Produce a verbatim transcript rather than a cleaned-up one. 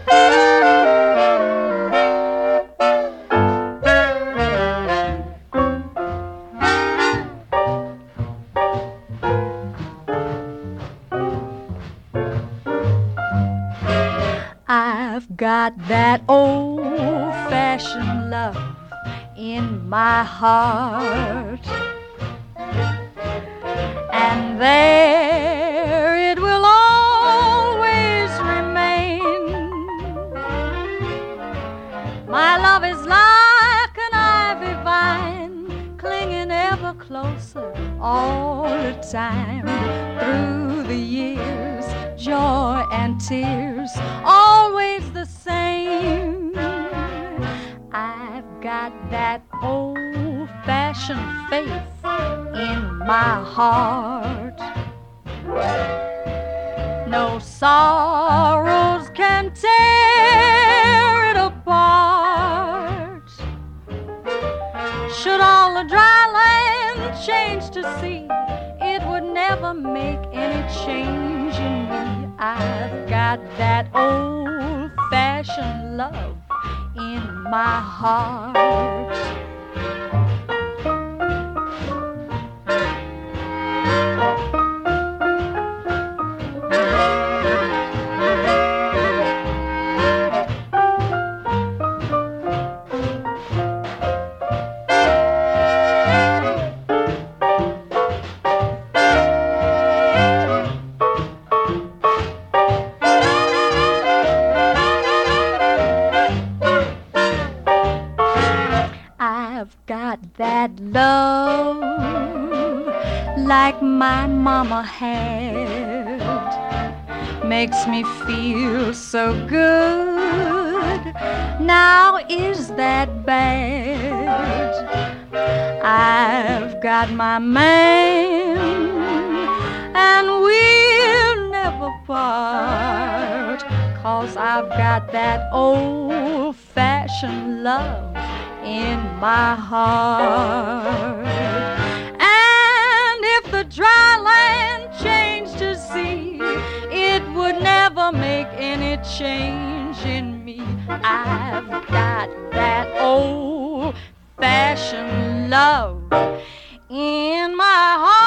I've got that old-fashioned love in my heart, and there it will always remain. My love is like an ivy vine, clinging ever closer all the time. Through the years, joy and tears, always the same. I've got that old-fashioned faith in my heart. No sorrows can tear it apart. Should all the dry land change to sea, it would never make any change in me. I've got that old-fashioned love in my heart. I've got that love like my mama had, makes me feel so good. Now is that bad? I've got my man, and we'll never part, 'cause I've got that old-fashioned love in my heart. And if the dry land changed to sea, it would never make any change in me. I've got that old-fashioned love in my heart.